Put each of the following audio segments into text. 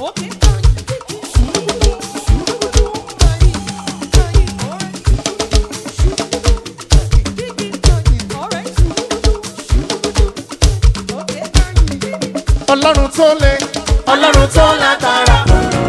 Ọlọ́run tó le, Ọlọ́run tó lágbára.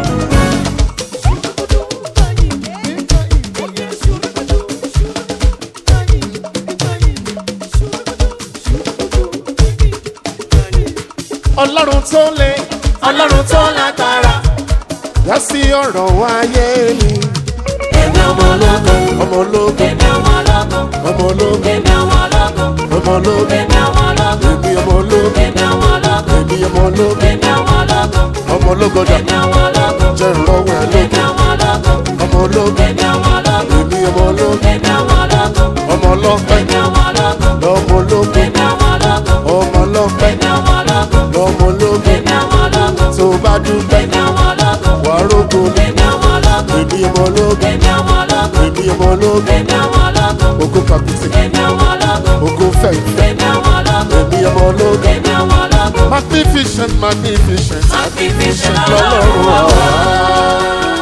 Ọlọ́run tó le, Ọlọ́run tó lágbára. Dá sí ọ̀rọ̀ wáyé mi. Èmi ọmọ ológo, Ọmọ ológo, èmi ọmọ ológo, ọmọ ológo, èmi ọmọ ológo, ọmọ ológo, èmi ọmọ ológo, èmi ọmọ ológo, èmi ọmọ ológo, èmi ọmọ ológo, èmi ọmọ ológo, ọmọ ológo dà. èmi ọmọ ológo, Jẹ́ ìrọ̀wọ́ ẹ̀ èmi lógo. ọmọ ológo, Ọmọ ológo, èmi ọmọ ológo, èmi ọmọ ológo, èmi ọmọ ológo, ọmọ ọlọ́pẹ́, èmi ọmọ ológo, lọ́mọ ológo, èmi ọmọ ológo, ọmọ ọlọ́pẹ́, èmi ọmọ ológo, lọ́mọ ológo. èmi ọmọ ológo, Tó bá dúpẹ́, èmi ọmọ ológo, wà á rógo. èmi ọmọ ológo, Èmi ọmọ ológo, èmi ọmọ ológo, èmi ọmọ ológo. èmi ọmọ ológo, Ògo kàkùtì, èmi ọmọ ológo, ògo fẹ̀yìntẹ̀. èmi ọmọ ológo, Èmi ọmọ ológo. èmi ọmọ ológo. Magnificent, magnificent. Magnificent Lọ́lọ́run Ọlọ́run àwa. àwa.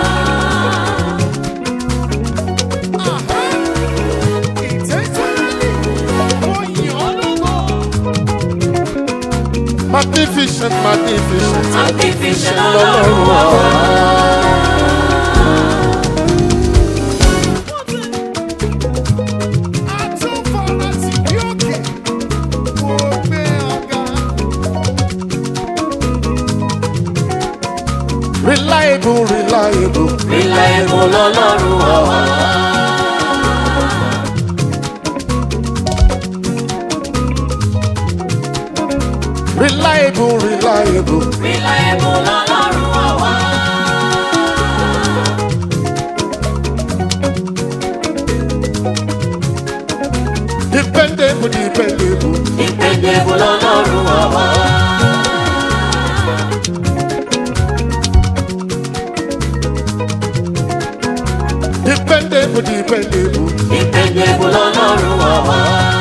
Magnificent, magnificent. Magnificent Lọ́lọ́run Ọlọ́run àwa. àwa. Reliable, reliable. Reliable lọ́lọ́run àwa. Reliable, reliable. Reliable lọ́lọ́run àwa. Dependable, dependable. Dependable lọ́lọ́run àwa. Dependable, dependable. Dependable lọ́lọ́run àwa.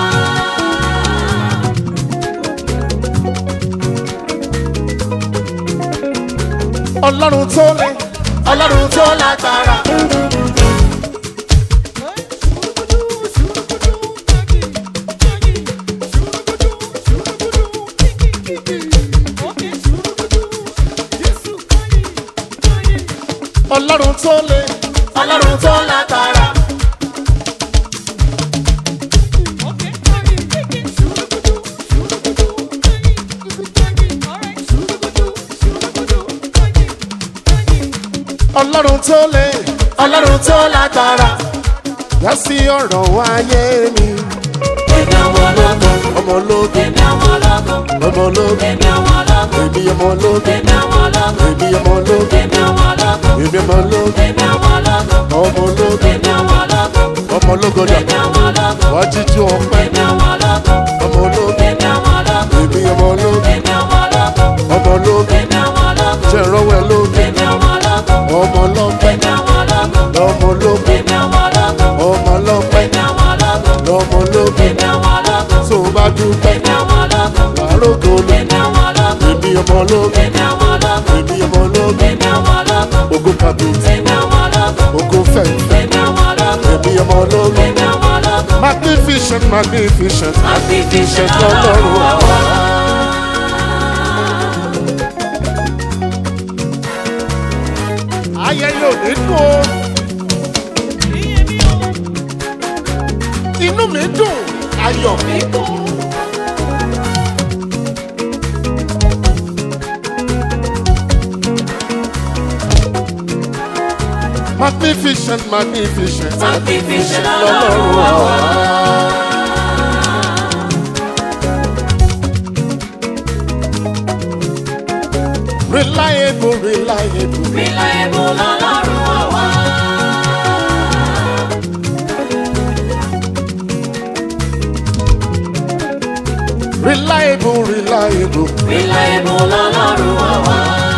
Ọlọ́run tó le, Ọlọ́run tó lágbára. Ọlọ́run tó le, Ọlọ́run tó lágbára. Ọlọ́run tó le, Ọlọ́run tó lágbára. Dá sí ọ̀rọ̀ wáyé mi. Èmi ọmọ ológo, Ọmọ ológo, èmi ọmọ ológo, ọmọ ológo, èmi ọmọ ológo, èmi ọmọ ológo, èmi ọmọ ológo, èmi ọmọ ológo, èmi ọmọ ológo, èmi ọmọ ológo, èmi ọmọ ológo, ọmọ ológo, èmi ọmọ ológo, ọmọ ológo dà. èmi ọmọ ológo, Wá jíjú ọpẹ́, èmi ọmọ ológo, ọmọ ológo, èmi ọmọ ológo, èmi ọmọ ológo, èmi ọmọ ológo, ọmọ ológo. èmi ọmọ ológo, Jẹ́ ìrọ̀wọ́ ẹ̀ lógo. èmi ọmọ ológo, Ọmọ ọlọ́pẹ́, èmi ọmọ ológo, lọ́mọ ológo, èmi ọmọ ológo, ọmọ ọlọ́pẹ́, èmi ọmọ ológo, lọ́mọ ológo. èmi ọmọ ológo, Tó bá dúpẹ́, èmi ọmọ ológo, wà á rógo lò. èmi ọmọ ológo, Èmi ọmọ ológo, èmi ọmọ ológo, èmi ọmọ ológo. èmi ọmọ ológo, Ògo kàbìtì, èmi ọmọ ológo, ògo fẹ̀yìntẹ̀. èmi ọmọ ológo, Èmi ọmọ ológo. èmi ọmọ ológo. Magnificent, magnificent. Magnificent Lọ́lọ́run Ọlọ́run àwa. àwa. Ayẹyẹ òní dùn o. Inú mi dùn, ayọ̀ mi dùn. Magnificent, magnificent. Magnificent Lọ́lọ́run Ọlọ́run àwa. àwa. Reliable, reliable. Reliable lọ́lọ́run àwa. Reliable, reliable. Reliable lọ́lọ́run àwa.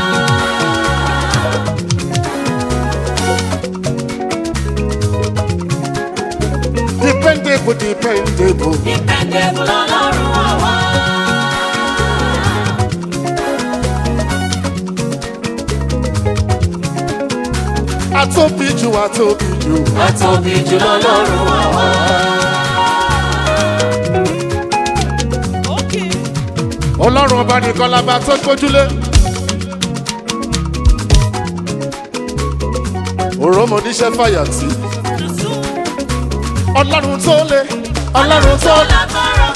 Dependable, dependable. Dependable lọ́lọ́run àwa. Àtóbi jù àtóbi jù. Àtóbi jù lọ́lọ́run àwa. Ọlọ́run ọba nìkan la bá tó gbójúlé. Òròmọdíṣẹ́ fàyàtì. Ọlọ́run tó le. Ọlọ́run tó lágbára.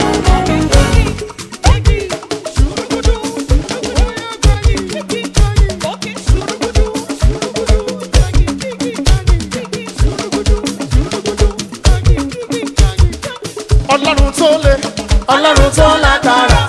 Ọlọ́run tó le. Ọlọ́run tó lágbára.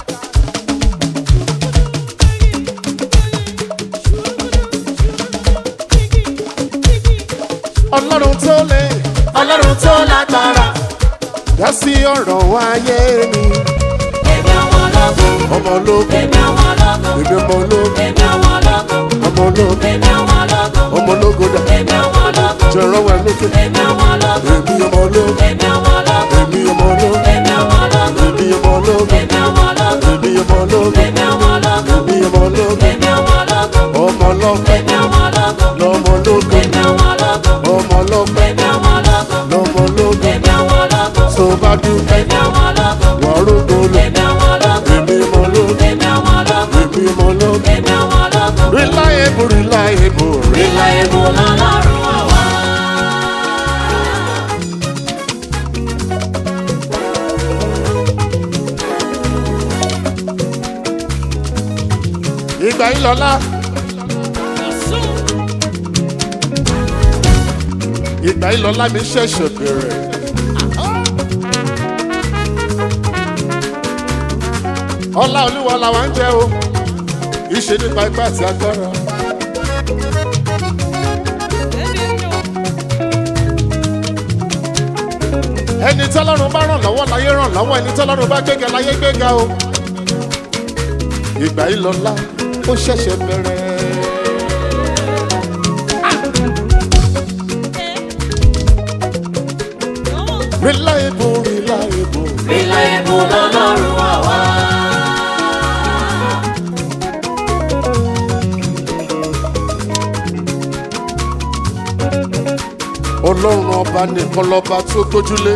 Ọlọ́run tó le. Ọlọ́run tó lágbára. Dá sí ọ̀rọ̀ ayé mi. Èmi ọmọ ológun. Ọmọ ológun. Èmi ọmọ ológun. Èmi ọmọ ológun. Èmi ọmọ ológun. Ọmọ ológun. Èmi ọmọ ológun. Ọmọ ológun dà. Èmi ọmọ ológun. Jẹ̀rọ wẹ̀ lókè. Èmi ọmọ ológun. Èmi ọmọ ológun. Èmi ọmọ ológun. Èmi ọmọ ológun. Èmi ọmọ ológun. Èmi ọmọ ológun. Èmi ọmọ ológun. Èmi ọmọ ológun. Èmi ọmọ ológun. Èmi ọmọ ológun. Èmi ọmọ ológun. Ọmọ ológun. Èmi ọmọ ológun. Lọ́mọ ológun. Èmi ọmọ ológun. Ọmọ ológun. Èmi ọmọ ológun. Lọ́mọ ológun. Èmi ọmọ ológun. Tó bá dùn. Èmi ọmọ ológun. Wà rógbó lọ. Èmi ọmọ ológun. Èmi ọmọ ológun. Èmi ọmọ ológun. Èmi ọmọ ológun. Èmi ọmọ ológun. Reliable, reliable. Reliable lọ́lọ́run àwa. Ìgbà yìí lọ́lá. Ìgbà yìí lọ́lá mi ṣẹ̀ṣẹ̀ bẹ̀rẹ̀. Ọlá Olúwa làwa ń jẹ́ o. Ìṣe nípa ipá àti agbára. Ẹni tọ́lọ́run bá ràn lọ́wọ́ láyé ràn lọ́wọ́, ẹni tọ́lọ́run bá gbéga láyé gbéga o. Ìgbà yìí lọ́lá ó ṣẹ̀ṣẹ̀ bẹ̀rẹ̀. Reliable, reliable. Reliable lọ́lọ́run àwa. Ọlọ́run ọba nìkan lọ́ba tó gbójúlé.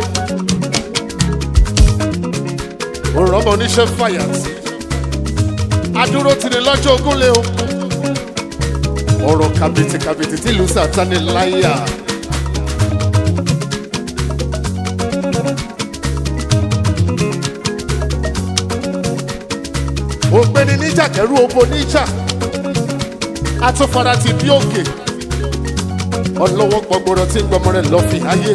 Òrọ́mọ oníṣẹ́ fàyàtì. Adúró ti ní lọ́jọ́ ogúnlé o. Ọ̀rọ̀ kàbìtì kàbìtì tí ìlú Sátánì láyà. Ògbéni níjà kẹrù obo níjà. Atúfara ti bí òkè. Ọlọ́wọ́ gbọgbọrọ tí ń gbọmọ rẹ̀ lọ fi ayé.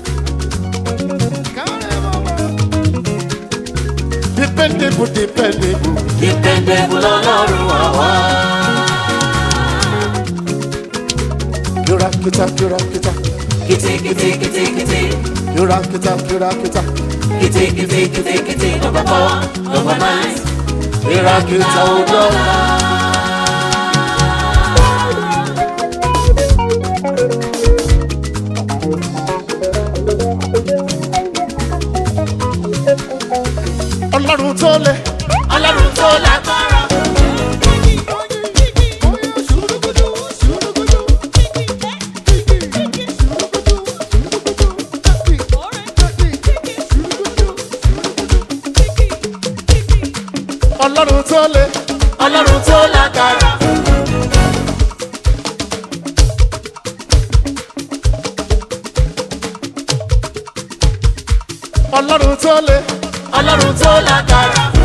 Dependable, dependable. Dependable lọ́lọ́run àwa. Kìràkìtà, kìràkìtà. Kìtìkìtìkìtìkìtì. Kìràkìtà, kìràkìtà. Kìtìkìtìkìtìkìtì. Number 4, number 9. Kìràkìtà ọlọ́lá. Ọlọ́run tó le. Ọlọ́run tó lágbára. Ọlọ́run tó le. Ọlọ́run tó lágbára. Ọlọ́run tó le. Ọlọ́run tó lágbára.